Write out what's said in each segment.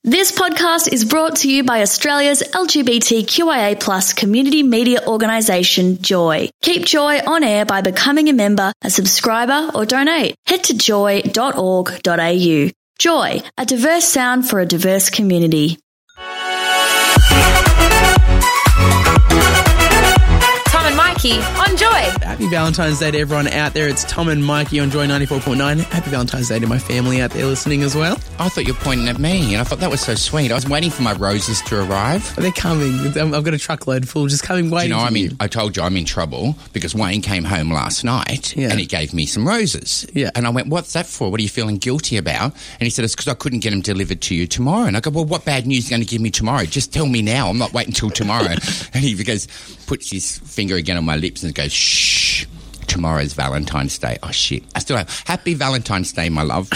This podcast is brought to you by Australia's LGBTQIA+ community media organisation, Joy. Keep Joy on air by becoming a member, a subscriber or donate. Head to joy.org.au. Joy, a diverse sound for a diverse community. Tom and Mikey on Joy. Happy Valentine's Day to everyone out there. It's Tom and Mikey on Joy 94.9. Happy Valentine's Day to my family out there listening as well. I thought you were pointing at me, and I thought that was so sweet. I was waiting for my roses to arrive. They're coming. I've got a truckload full just coming waiting. Do you know, for you. I told you I'm in trouble because Wayne came home last night and he gave me some roses. Yeah. And I went, what's that for? What are you feeling guilty about? And he said, it's because I couldn't get them delivered to you tomorrow. And I go, well, what bad news are you going to give me tomorrow? Just tell me now. I'm not waiting until tomorrow. And he goes, puts his finger again on my lips and goes, shh. Tomorrow's Valentine's Day. Oh, shit. I still have Happy Valentine's Day, my love.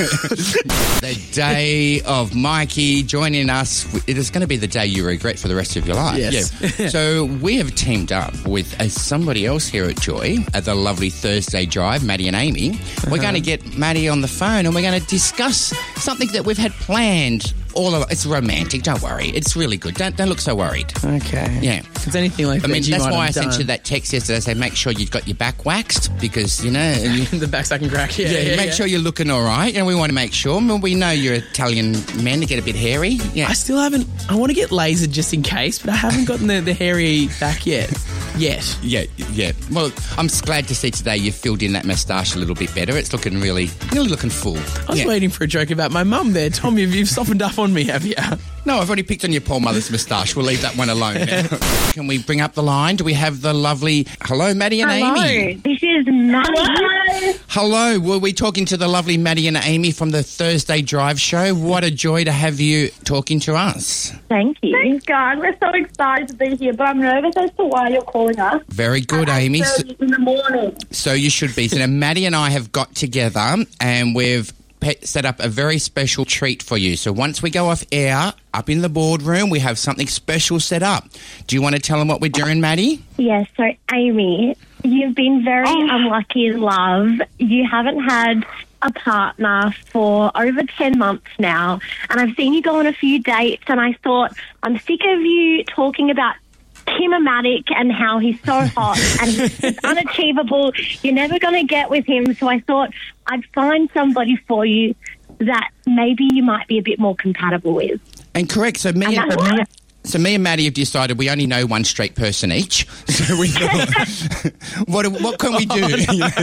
The day of Mikey joining us. It is going to be the day you regret for the rest of your life. Yes. Yeah. So we have teamed up with somebody else here at Joy at the lovely Thursday Drive, Maddie and Amy. We're going to get Maddie on the phone and we're going to discuss something that we've had planned. It's romantic, don't worry. It's really good. Don't look so worried. Okay. Yeah. If it's anything like that, that's why I sent you that text yesterday. Say, make sure you've got your back waxed because, you know... the back's I can crack. Yeah, make sure you're looking all right. And we want to make sure. I mean, we know you're Italian men to get a bit hairy. Yeah. I still haven't... I want to get lasered just in case, but I haven't gotten the hairy back yet. Yeah. Well, I'm glad to see today you've filled in that moustache a little bit better. It's looking really looking full. I was waiting for a joke about my mum there. Tommy, you've softened up on me, have you? No, I've already picked on your poor mother's moustache. We'll leave that one alone now. Can we bring up the line? Do we have the lovely... Hello, Maddie and Amy. This is Maddie. Hello. Were we talking to the lovely Maddie and Amy from the Thursday Drive show? What a joy to have you talking to us. Thank you. Thanks, guys. We're so excited to be here, but I'm nervous as to why you're calling us. Very good, Amy. In the morning. So you should be. So now Maddie and I have got together and we've set up a very special treat for you. So once we go off air, up in the boardroom, we have something special set up. Do you want to tell them what we're doing, Maddie? Yes, so Amy, you've been very unlucky in love. You haven't had a partner for over 10 months now, and I've seen you go on a few dates, and I thought, I'm sick of you talking about Tim-o-matic and how he's so hot and he's unachievable. You're never going to get with him. So I thought I'd find somebody for you that maybe you might be a bit more compatible with. And correct. So me and Maddie have decided we only know one straight person each. So we thought, what can we do?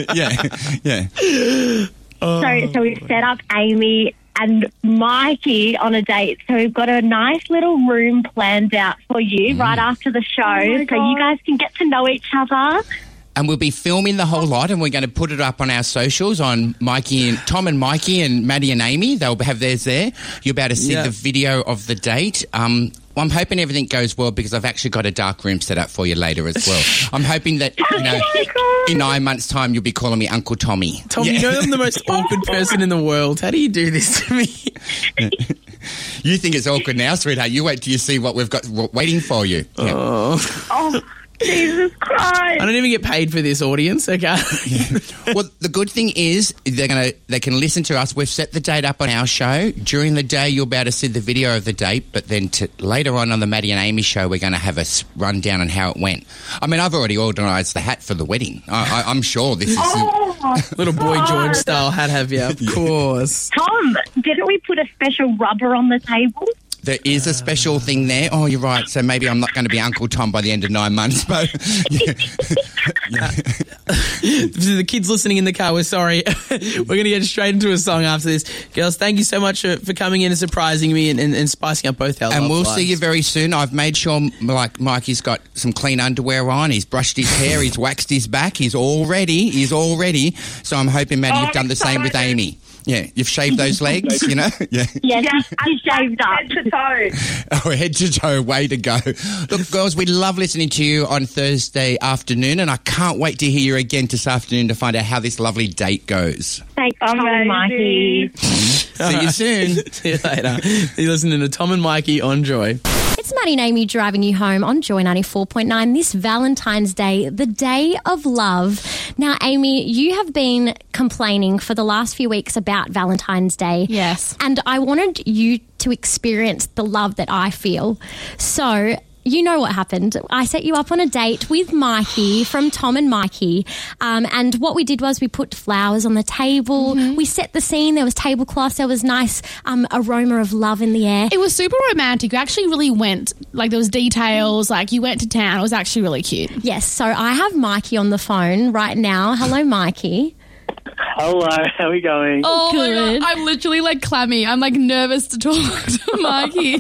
Yeah. So we've set up Amy and Mikey on a date. So we've got a nice little room planned out for you right after the show so you guys can get to know each other. And we'll be filming the whole lot and we're going to put it up on our socials on Tom and Mikey and Maddie and Amy. They'll have theirs there. You'll be able to see the video of the date. I'm hoping everything goes well because I've actually got a dark room set up for you later as well. I'm hoping that, in 9 months' time you'll be calling me Uncle Tommy. Tom, you know I'm the most awkward person in the world. How do you do this to me? You think it's awkward now, sweetheart. You wait till you see what we've got waiting for you. Oh, Jesus Christ. I don't even get paid for this audience, okay? Well, the good thing is they can listen to us. We've set the date up on our show. During the day, you'll be able to see the video of the date, but then later on the Maddie and Amy show, we're going to have a rundown on how it went. I mean, I've already organised the hat for the wedding. I'm sure this is... Little Boy George style hat, have you? Of course. Tom, didn't we put a special rubber on the table? There is a special thing there. Oh, you're right. So maybe I'm not going to be Uncle Tom by the end of 9 months. But The kids listening in the car, we're sorry. We're going to get straight into a song after this. Girls, thank you so much for coming in and surprising me and spicing up both our lives. And we'll see you very soon. I've made sure, like, Mikey's got some clean underwear on. He's brushed his hair. He's waxed his back. He's all ready. So I'm hoping, Maddie, you've done the same with Amy. Yeah, you've shaved those legs, you know? Yeah. Yes, I shaved up. Head to toe. Oh, head to toe, way to go. Look, girls, we love listening to you on Thursday afternoon, and I can't wait to hear you again this afternoon to find out how this lovely date goes. Thanks, Tom and Mikey. See you soon. See you later. You're listening to Tom and Mikey on Joy. It's Maddie and Amy driving you home on Joy 94.9 this Valentine's Day, the day of love. Now, Amy, you have been complaining for the last few weeks about Valentine's Day. Yes. And I wanted you to experience the love that I feel. So you know what happened. I set you up on a date with Mikey from Tom and Mikey. And what we did was we put flowers on the table. Mm-hmm. We set the scene. There was tablecloths. There was nice aroma of love in the air. It was super romantic. You actually really went, like there was details, like you went to town. It was actually really cute. Yes. So I have Mikey on the phone right now. Hello, Mikey. Hello, how are we going? Oh, good. my God. I'm literally like clammy. I'm like nervous to talk to Mikey.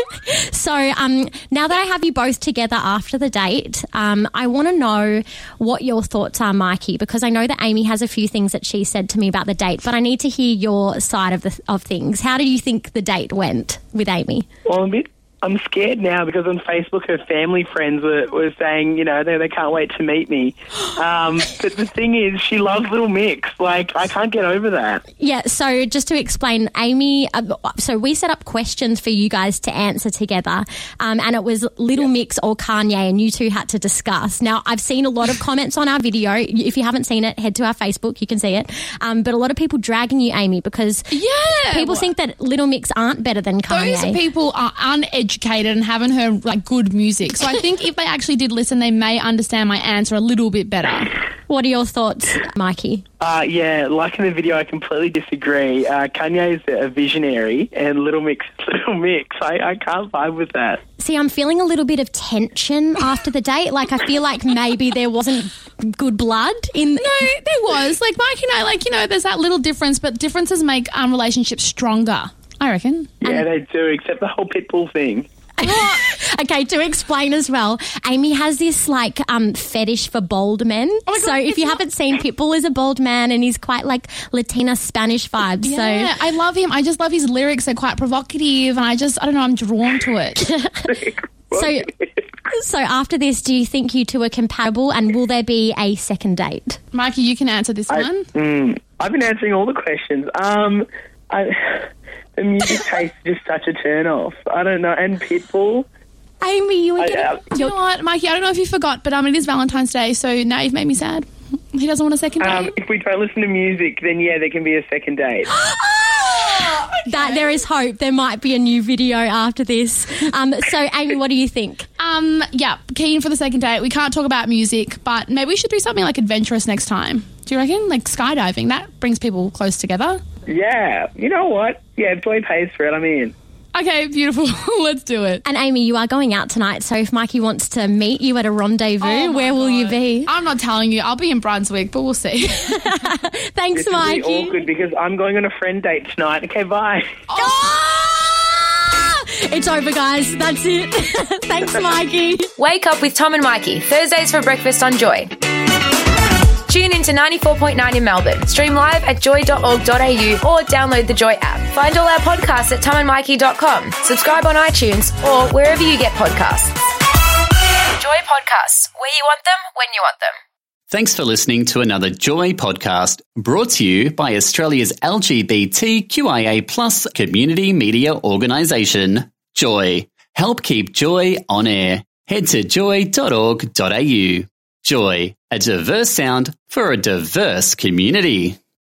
So now that I have you both together after the date, I want to know what your thoughts are, Mikey, because I know that Amy has a few things that she said to me about the date, but I need to hear your side of things. How do you think the date went with Amy? Well, I'm scared now because on Facebook her family friends were saying, you know, they can't wait to meet me. But the thing is, she loves Little Mix. Like, I can't get over that. Yeah, so just to explain, Amy, so we set up questions for you guys to answer together, and it was Little Mix or Kanye, and you two had to discuss. Now, I've seen a lot of comments on our video. If you haven't seen it, head to our Facebook, you can see it. But a lot of people dragging you, Amy, because people think that Little Mix aren't better than Kanye. Those people are uneducated and haven't heard like good music. So I think if they actually did listen, they may understand my answer a little bit better. What are your thoughts, Mikey? Yeah, like in the video, I completely disagree. Kanye is a visionary and Little Mix is Little Mix. I can't vibe with that. See, I'm feeling a little bit of tension after the date. Like, I feel like maybe there wasn't good blood in... No, there was. Like, Mikey and I, like, you know, there's that little difference, but differences make relationships stronger, I reckon. Yeah, they do, except the whole Pitbull thing. Okay, to explain as well, Amy has this like fetish for bald men. Oh my God, so if you haven't seen, Pitbull is a bald man and he's quite like Latina Spanish vibes. Yeah, I love him. I just love his lyrics. They're quite provocative, and I don't know, I'm drawn to it. So after this, do you think you two are compatible, and will there be a second date? Mikey, you can answer this one. I've been answering all the questions. The music taste is just such a turn off. I don't know. And Pitbull. Amy, you know what, Mikey? I don't know if you forgot, but it is Valentine's Day, so now you've made me sad. He doesn't want a second date. If we don't listen to music, then yeah, there can be a second date. Okay. That there is hope. There might be a new video after this. So, Amy, what do you think? Yeah, keen for the second date. We can't talk about music, but maybe we should do something like adventurous next time. Do you reckon? Like skydiving. That brings people close together. Yeah. You know what? Yeah, if Joy pays for it, I'm in. Okay, beautiful. Let's do it. And Amy, you are going out tonight, so if Mikey wants to meet you at a rendezvous, where will you be? I'm not telling you. I'll be in Brunswick, but we'll see. Thanks, Mikey. This will be awkward because I'm going on a friend date tonight. Okay, bye. Oh! It's over, guys. That's it. Thanks, Mikey. Wake up with Tom and Mikey, Thursdays for breakfast on Joy. Tune in to 94.9 in Melbourne. Stream live at joy.org.au or download the Joy app. Find all our podcasts at tomandmikey.com. Subscribe on iTunes or wherever you get podcasts. Joy Podcasts, where you want them, when you want them. Thanks for listening to another Joy podcast brought to you by Australia's LGBTQIA+ community media organisation, Joy. Help keep Joy on air. Head to joy.org.au. Joy, a diverse sound for a diverse community.